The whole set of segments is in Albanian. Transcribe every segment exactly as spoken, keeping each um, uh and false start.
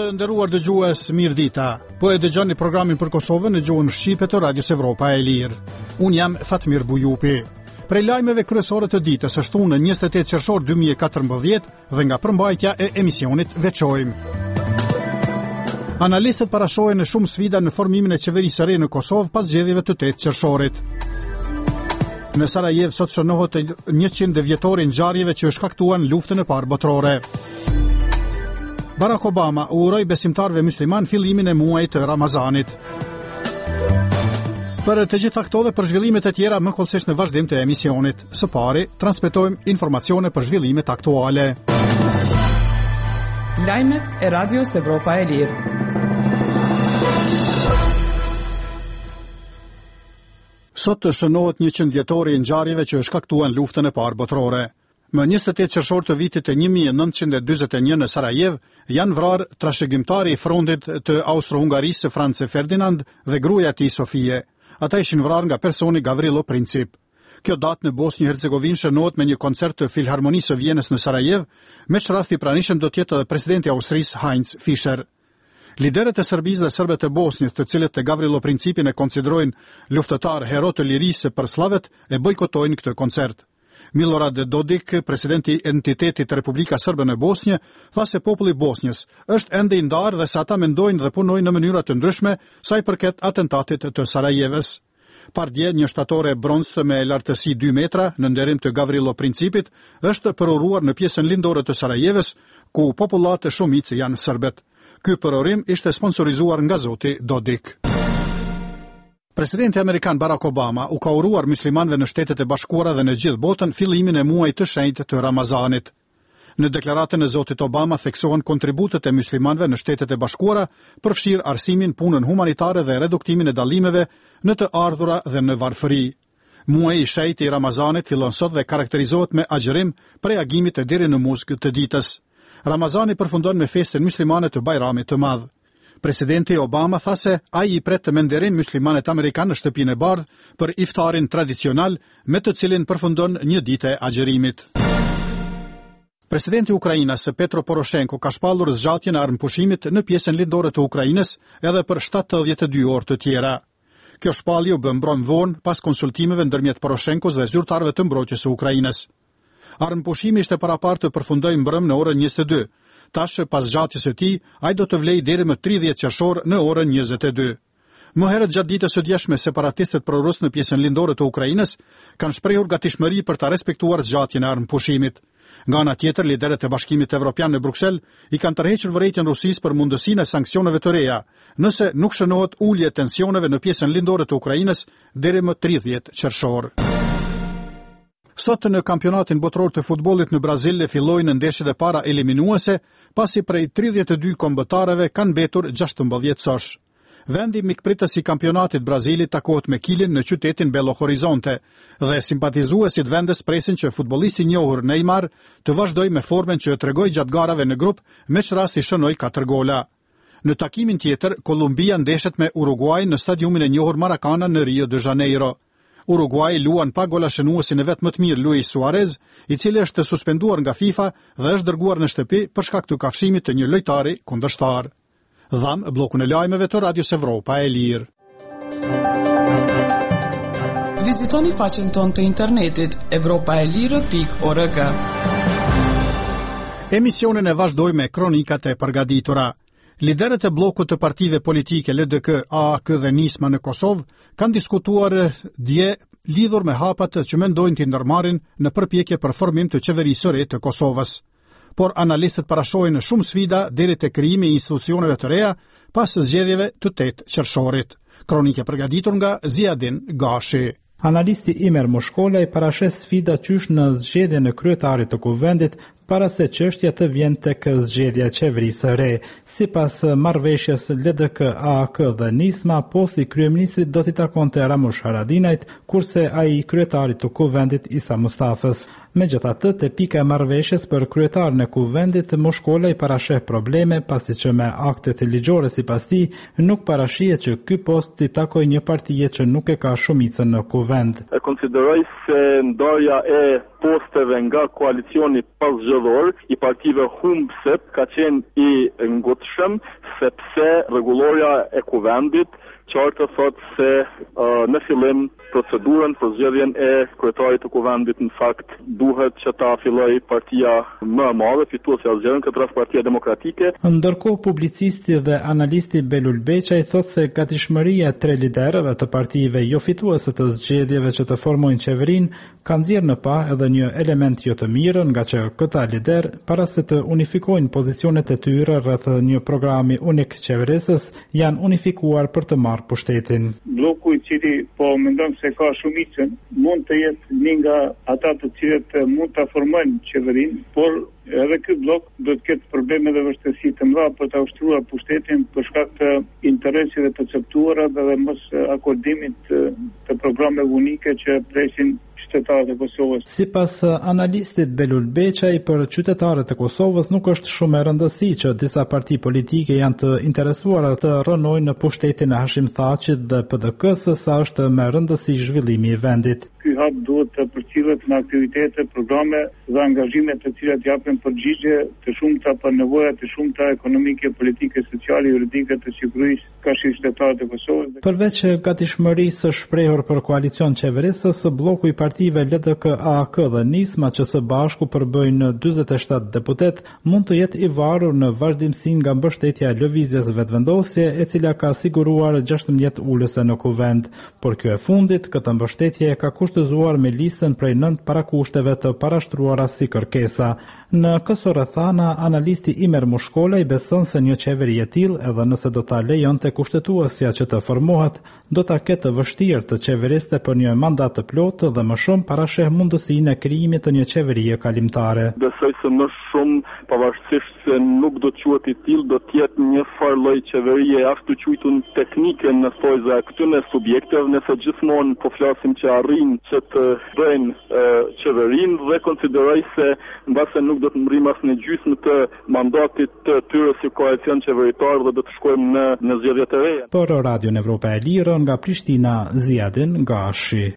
Të nderuar dëgjues, mirë dita. Po e dëgjoni programin për Kosovën në gjuhën shqipe të Radios Evropa e Lirë. Unë jam Fatmir Bujupi. Prej lajmeve kryesore të ditës është unë njëzet e tetë qershor dy mijë e katërmbëdhjetë dhe nga përmbajtja e emisionit veçojmë. Analistët parashojnë shumë sfida në formimin e qeverisë së re në Kosovë pas zgjedhjeve të tetë qershorit. Në Sarajev sot shënohet njëqind vjetorin ngjarjeve që shkaktuan luftën e parë botërore. Barack Obama u uroi besimtarëve musliman fillimin e muajit të Ramazanit. Për të gjitha këto dhe për zhvillimet e tjera më kollësisht në vazhdim të emisionit. Së pari, transmetojmë informacione për zhvillimet aktuale. Lajmet e Radios Evropa e Lirë. Sot të shënohet njëqind vjetori i ngjarjeve që shkaktuan luftën e parë botërore. Më njëzet e tetë qershor të vitit të një mijë e nëntëqind e dyzet e një në Sarajev janë vrarë trashëgimtari i frontit të Austro-Hungarisë France Ferdinand dhe gruaja e tij Sofie. Ata ishin vrarë nga personi Gavrilo Princip. Kjo datë në Bosnjë Hercegovinë shënohet me një koncert të Filharmonisë së Vjenës në Sarajev, me çrasti i pranishëm do të jetë edhe presidenti i Austrisë Heinz Fischer. Liderët e Serbisë dhe serbët e Bosnjës, të cilët te Gavrilo Principin e konsiderojnë luftëtar hero të lirisë për slavet, e bojkotojnë këtë koncert. Milorad Dodik, presidenti i entitetit Republika Sërbe në Bosnjë, tha se populli i Bosnjës është ende i ndarë dhe se ata mendojnë dhe punojnë në mënyra të ndryshme sa i përket atentatit të Sarajevës. Pardje, një shtatore bronzë me lartësi dy metra në nderim të Gavrilo Principit është përuruar në pjesën lindore të Sarajevës, ku popullat e shumicë janë serbet. Ky përurim ishte sponsorizuar nga zoti Dodik. Presidenti Amerikan Barack Obama u ka uruar muslimanëve në Shtetet e Bashkuara dhe në gjithë botën fillimin e muajit të shenjtë të Ramazanit. Në deklaratën e zotit Obama theksohen kontributet e muslimanëve në Shtetet e Bashkuara, përfshir arsimin, punën humanitare dhe reduktimin e dallimeve në të ardhura dhe në varfëri. Muaji i shenjtë i Ramazanit fillon sot dhe karakterizohet me agjërim prej agimit e deri në muzgë të ditës. Ramazani përfundon me festën muslimane të Bajramit të Madh. Presidenti Obama tha se ai i pret të me nderim muslimanët amerikanë në shtëpinë e bardhë për iftarin tradicional me të cilin përfundon një ditë e agjërimit. Presidenti i Ukrainës Petro Poroshenko ka shpallur zgjatjen e armëpushimit në pjesën lindore të Ukrainës edhe për shtatëdhjetë e dy orë të tjera. Kjo shpallje u bë mbron vonë pas konsultimeve ndërmjet Poroshenkos dhe zyrtarëve të mbrojtjes së Ukrainës. Armëpushimi ishte parapartë të përfundojë mbrëm në orën njëzet e dy. Tash, pas zgjatjes së tij, ai do të vlejë deri më tridhjetë qershor në orën njëzet e dy. Më herët gjatë ditës së djeshme, separatistët prorus në pjesën lindore të Ukrainës kanë shprehur gatishmëri për ta respektuar zgjatjen e armëpushimit. Nga ana tjetër, liderët e Bashkimit Evropian në Bruksel i kanë tërhequr vërejtjen Rusisë për mundësinë e sanksioneve të reja, nëse nuk shënohet ulje e tensioneve në pjesën lindore të Ukrainës deri më tridhjetë qershor. Sot në kampionatin botëror të futbollit në Brazil fillojnë ndeshjet e para eliminuese, pasi prej tridhjetë e dy kombëtarëve kanë mbetur gjashtëmbëdhjetë sosh. Vendi mikpritës i kampionatit Brazilit takohet me Kilin në qytetin Belo Horizonte dhe simpatizuesit vendes presin që futbollisti i njohur Neymar të vazhdojë me formën që tregoi gjatë garave në grup, me çrasti shënoi katër gola. Në takimin tjetër, Kolumbia ndeshet me Uruguay në stadiumin e njohur Maracana në Rio de Janeiro. Uruguay luan pa gola shënuesin e vet më të mirë Luis Suarez, i cili është suspenduar nga FIFA dhe është dërguar në shtëpi për shkak të kafshimit të një lojtari kundërshtar. Dham bllokun e lajmeve të Radios Evropa e Lirë. Vizitoni faqen tonë të internetit evropaelire pikë org. Emisionin e vazhdojmë me kronikat e përgatitura. Liderët e bllokut të partive politike L D K, A A K dhe Nisma në Kosovë kanë diskutuar dje lidhur me hapat që mendojnë të ndërmarrin në përpjekje për formim të qeverisë së re të Kosovës. Por analistët parashojnë shumë sfida deri te krijimi i institucioneve të reja pas zgjedhjeve të tetë qershorit. Kronikë e përgatitur nga Ziadin Gashi. Analisti Imer Moshkola i parashes sfida qysh në zgjedhjen e kryetarit të kuvendit para se çështja të vjen tek zgjedhja e qeverisë së re. Sipas marrëveshjes L D K, A A K dhe Nisma, posti i kryeministrit do t'i takonte Ramush Haradinajt, kurse ai i kryetarit të kuvendit Isa Mustafës. Megjithatë, te pika e marrëveshjes për kryetarin e kuvendit, Moshkolla i parasheh probleme pasi që me aktet ligjore sipas tij nuk parashihet që ky post i takojë një partie që nuk e ka shumicën në kuvend. E konsideroj se ndarja e posteve nga koalicioni paszgjedhor i partive humbse ka qenë i ngutshëm sepse rregulloria e kuvendit qartë thot se uh, në fillim procedurën për zgjedhjen e kryetarit të kuvendit në fakt duhet që ta fillojë partia më e madhe, fituesja e zgjedhjeve, këtë rast Partia Demokratike. Ndërkohë publicisti dhe analisti Belul Beçaj thotë se gatishmëria e tre liderëve të partive jo fituese të zgjedhjeve që të formojnë qeverinë ka nxjerrë në pa edhe një element jo të mirë, nga që këta lider para se të unifikojnë pozicionet e tyre rreth një programi unik qeverisës janë unifikuar për të marrë pushtetin. Bloku i cili po mendon se ka shumicën mund të jetë një nga ata të cilët mund ta formojnë qeverinë, por edhe ky blok do të ketë probleme dhe vështirësi të mëdha për ta ushtruar pushtetin për shkak të interesave të caktuara dhe mos akordimit të programeve unike që presin qytetarët e Kosovës. Sipas analistit Belul Beçaj, për qytetarët e Kosovës nuk është shumë e rëndësi që disa parti politike janë të interesuara të rënojnë në pushtetin e Hashim Thaqit dhe P D K-s, sa është me rëndësi zhvillimi i vendit. Ky hap duhet të përcjellet në aktivitete, programe dhe angazhime të cilat japin përgjigje të shumta për nevojat e shumta ekonomike, politike, sociale, juridike të sigurisë ka qytetarët e Kosovës. Përveç gatishmërisë së shprehur për koalicion qeverisës, bloku i partive L D K A K dhe Nisma që së bashku përbëjnë dyzet e shtatë deputet mund të jetë i varur në vazhdimsi nga mbështetja e lëvizjes vetëvendosje, e cila ka siguruar gjashtëmbëdhjetë ulëse në kuvend. Por kjo e fundit, këtë mbështetje ka kushtëzuar me listën prej nëntë parakushteve të parashtruara si kërkesa. Në Kësorethana, analisti Imer Moshkolla i beson se një qeveri e tillë, edhe nëse do ta lejonte kushtetuesja që të formohet, do ta ketë vështirë të qeveriste për një mandat të plotë dhe më shumë parasheh mundësinë e krijimit të një qeverie kalimtare. Besoj se më shumë, pavarësisht se nuk do të quhet i tillë, do të jetë një farë lloj qeverie ashtu quajtur teknike në thojza e këtyre subjekteve, nëse gjithmonë po flasim që arrin që të bëjnë qeverinë dhe konsideroj se mbase nuk do të mbrim as në gjysmë të mandatit të tyre si koalicion qeveritar dhe do të shkojmë në, në zgjedhjet e reja. Për Radion Evropa e Lirë, nga Prishtina, Ziadin Gashi.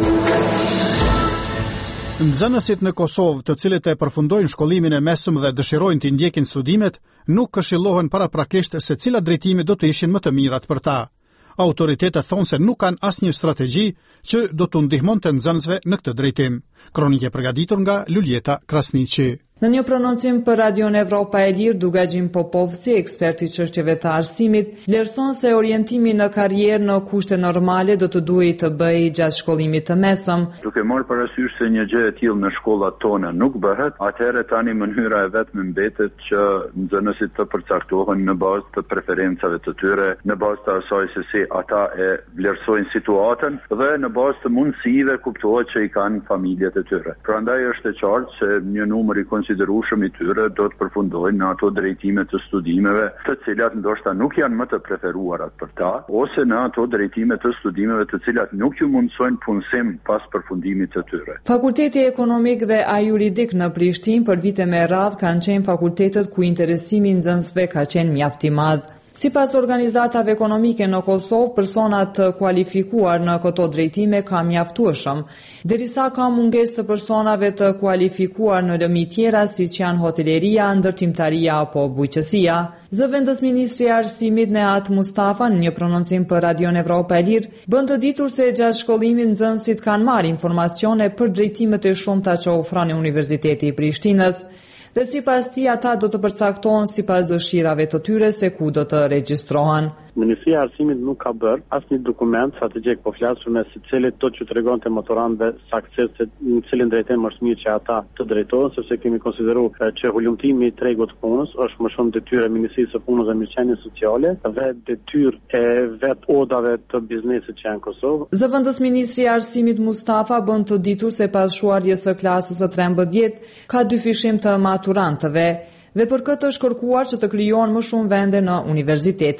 Nxënësit në Kosovë, të cilët e përfundojnë shkollimin e mesëm dhe dëshirojnë të ndjekin studimet, nuk këshillohen paraprakisht se cilat drejtime do të ishin më të mirat për ta. Autoritetet thonë se nuk kanë asnjë strategji që do të ndihmonte nxënësve në këtë drejtim. Kronike përgatitur nga Luljeta Krasniqi. Në një prononcim për Radion Evropa e Lirë, Dugagjin Popovci, eksperti çështjeve të arsimit, vlerëson se orientimi në karrierë në kushte normale do të duhej të bëhej gjatë shkollimit të mesëm. Duke marrë parasysh se një gjë e tillë në shkollat tona nuk bëhet, atëherë tani mënyra e vetme mbetet që nxënësit të përcaktohen në bazë të preferencave të tyre, në bazë të asaj se si ata e vlerësojnë situatën dhe në bazë të mundësive kuptohet që i kanë familjet e tyre. Prandaj është e qartë se një numër i konsiderueshëm i tyre do të përfundojnë në ato drejtime të studimeve, të cilat ndoshta nuk janë më të preferuara për ta, ose në ato drejtime të studimeve të cilat nuk ju mundsojnë punësim pas përfundimit të tyre. Fakulteti ekonomik dhe a juridik në Prishtinë për vite me radhë kanë qenë fakultetet ku interesimi i nxënësve ka qenë mjaft i madh. Sipas organizatave ekonomike në Kosovë, personat të kualifikuar në këto drejtime ka mjaftueshëm, derisa ka mungesë të personave të kualifikuar në lëmi tjera siç janë hoteleria, ndërtimtaria apo bujqësia. Zëvendës ministri i arsimit Neat Mustafa në një prononcim për Radion Evropa e Lirë bën të ditur se gjatë shkollimit nxënësit kanë marrë informacione për drejtimet e shumta që ofron Universiteti i Prishtinës. Dhe sipas tij ata do të përcaktohen sipas dëshirave të tyre se ku do të regjistrohen. Ministria e Arsimit nuk ka bërë asnjë dokument strategjik, po flasim me secilit do që tregonte maturantëve saktë se në cilin drejtim është mirë që ata të drejtohen, sepse kemi konsideruar që hulumtimi i tregut të punës është më shumë detyrë e Ministrisë së Punës dhe Mirëqenies Sociale dhe detyrë e vet odave të biznesit që janë në Kosovë. Zëvendës ministri i Arsimit Mustafa bën të ditur se pas shuarjes së klasës së trembëdhjetë ka dy fishim të maturantëve dhe për këtë është kërkuar që të krijohen më shumë vende në universitete.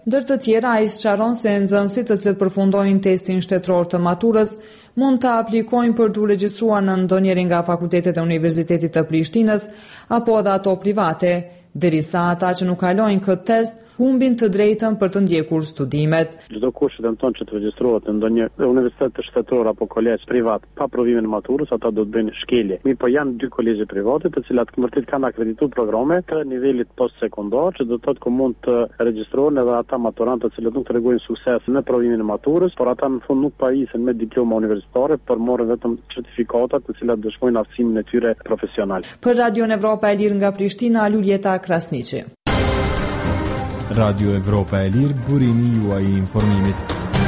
Ndër të tjera, ai sqaron se nxënësit të cilët përfundojnë testin shtetëror të maturës mund të aplikojnë për të regjistruar në ndonjëri nga fakultetet e Universitetit të Prishtinës apo edhe ato private, derisa ata që nuk kalojnë këtë test humbin të drejtën për të ndjekur studimet. Çdo kush që tenton që të regjistrohet në ndonjë universitet të shtetëror apo kolegj privat pa provimin e maturës, ata do të bëjnë shkelje. Mirë, po janë dy kolegje private të cilat vërtet kanë akredituar programe të nivelit postsekondar, që do të thotë ku mund të regjistrohen edhe ata maturantë të cilët nuk tregojnë sukses në provimin e maturës, por ata në fund nuk pajisen me diploma universitare, por morën vetëm certifikatat të cilat dëshmojnë aftësimin e tyre profesional. Për Radion Evropa e Lirë nga Prishtina, Luljeta Krasniqi. Radio Evropa e Lirë, burimi juaj i informimit.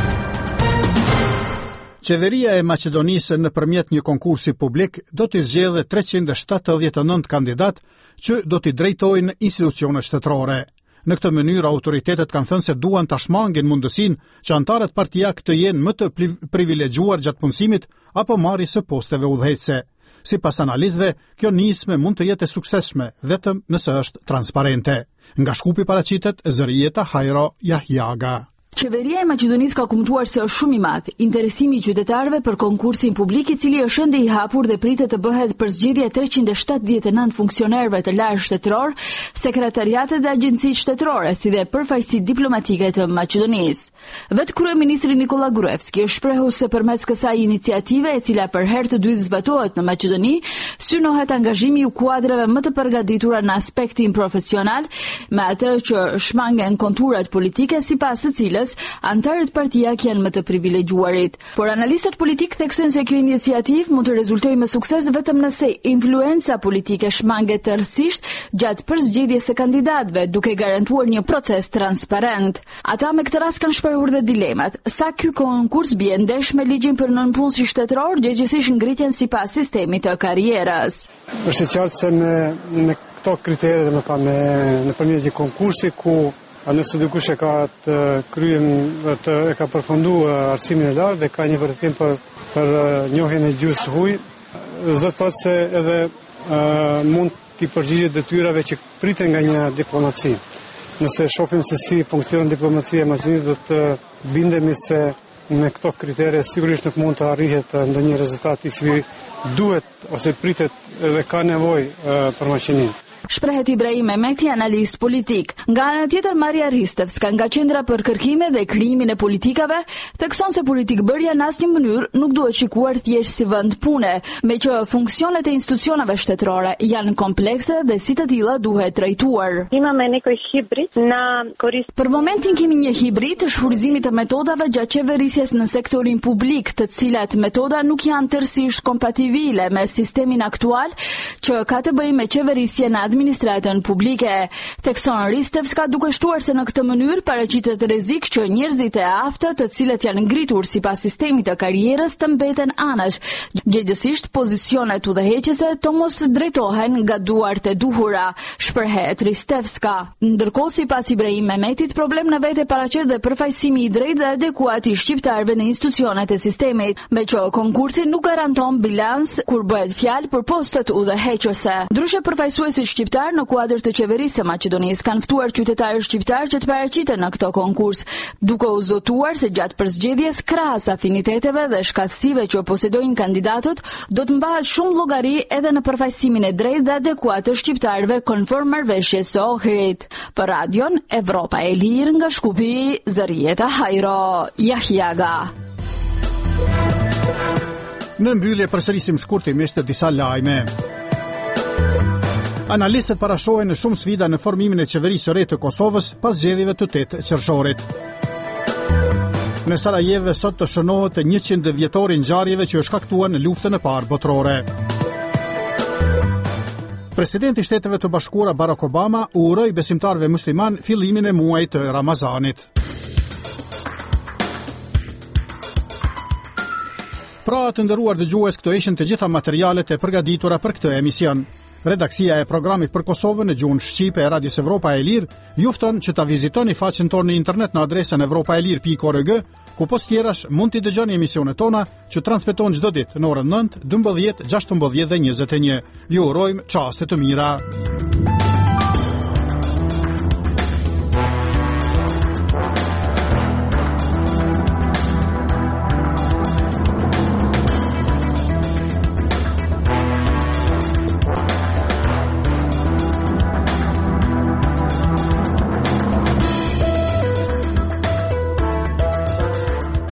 Qeveria e Maqedonisë nëpërmjet një konkursi publik do të zgjedhë treqind e shtatëdhjetë e nëntë kandidat që do t'i drejtojnë institucione shtetërore. Në këtë mënyrë autoritetet kanë thënë se duan ta shmangin mundësinë që antarët partijak të jenë më të privilegjuar gjatë punësimit apo marrjes së posteve udhëheqëse. Sipas analistëve, kjo nisme mund të jetë e suksesshme vetëm nëse është transparente. Nga Shkupi paraqitet Zërieta Hajro Jahjaga. Qeveria e Maqedonisë ka kumtuar se është shumë i madh interesimi i qytetarëve për konkursin publik, i cili është ende i hapur dhe pritet të bëhet për zgjedhje e treqind e shtatëdhjetë e nëntë funksionerëve të lartë shtetëror, sekretariate dhe agjencitë shtetërore, si dhe përfaqësitë diplomatike të Maqedonisë. Vetë kryeministri Nikola Gruevski është shprehur se përmes kësaj iniciative, e cila për herë të dytë zbatohet në Maqedoni, synohet angazhimi i kuadrave më të përgatitura në aspektin profesional, me atë që shmangen konturat politike sipas së cilës antarët partijak janë më të privilegjuarit. Por analistët politik theksojnë se kjo iniciativë mund të rezultojë me sukses vetëm nëse influenca politike shmanget tërësisht gjatë përzgjedhjes së kandidatëve, duke garantuar një proces transparent. Ata me këtë rast kanë shprehur dhe dilemat. Sa ky konkurs bie ndesh me ligjin për nënpunësi shtetëror, gjëgjësisht ngritjen sipas sistemit të karrierës. Është e qartë se me, me këto kritere, me pa, me, nëpërmjet një konkursi ku a nëse dikush e ka të kryen, të, e ka përfundu arsimin e lartë dhe ka një vërtetim për, për njohjen e gjuhës huj, do të thotë se edhe uh, mund t'i përgjigjet detyrave që priten nga një diplomaci. Nëse shohim se si funksionon diplomacia e Maqedonisë, do të bindemi se me këto kritere sigurisht nuk mund të arrihet ndonjë rezultat i cili duhet ose pritet dhe ka nevojë uh, për Maqedoninë. Shprehet Ibrahim Mehmeti, analist politik. Nga ana tjetër, Maria Ristevska nga Qendra për kërkime dhe krijimin e politikave thekson se politikbërja në asnjë mënyrë nuk duhet shikuar thjesht si vend pune, me që funksionet e institucioneve shtetërore janë komplekse dhe si të tilla duhet trajtuar. Për momentin kemi një hibrid të shfrytëzimit të metodave gjatë qeverisjes në sektorin publik, të cilat metoda nuk janë tërësisht kompatibile me sistemin aktual që ka të bëjë me qeverisjen në administratën publike. Thekson Ristevska, duke shtuar se në këtë mënyrë paraqitet rrezik që njerëzit e aftë, të cilët janë ngritur sipas sistemit të karrierës, të mbeten anash. Gjëgjësisht pozicionet udhëheqëse të mos drejtohen nga duart e duhura, shprehet Ristevska. Ndërkohë, sipas Ibrahim Mehmetit, problem në vete paraqet dhe përfaqësimi i drejtë dhe adekuat i shqiptarëve në institucionet e sistemit, me që konkursi nuk garanton bilans kur bëhet fjalë për postet udhëheqëse. Ndryshe, përfaqësuesi shqiptar në kuadër të qeverisë së Maqedonisë kanë ftuar qytetarë shqiptar që të paraqiten në këtë konkurs, duke u zotuar se gjatë përzgjedhjes, krahas afiniteteve dhe shkatësive që posedojnë kandidatët, do të mbahet shumë llogari edhe në përfaqësimin e drejtë dhe adekuat të shqiptarëve konform marrëveshjes së Ohrit. Për Radion Evropa e Lirë nga Shkupi, Zërieta Hajro Jahjaga. Në mbyllje përsërisim shkurtimisht disa lajme. Analistët parashojnë shumë sfida në formimin e qeverisë së re të Kosovës pas zgjedhjeve të tetë qershorit. Në Sarajevo sot të shënohet njëqind vjetori ngjarjeve që u shkaktuan në luftën e parë botërore. Presidenti i Shteteve të Bashkuara Barack Obama u uroi besimtarëve musliman fillimin e muajit të Ramazanit. Pra të nderuar dëgjues, këto ishin të gjitha materialet e përgatitura për këtë emision. Redaksia e programit për Kosovën në gjuhën shqipe e Radios Evropa e Lirë ju fton që ta vizitoni faqen tonë në internet në adresën evropaelir pikë org, ku post tjerash mund t'i dëgjoni emisionet tona që transmetohen çdo ditë në orën nëntë, dymbëdhjetë, gjashtëmbëdhjetë dhe njëzet e një. Ju urojmë çaste të mira.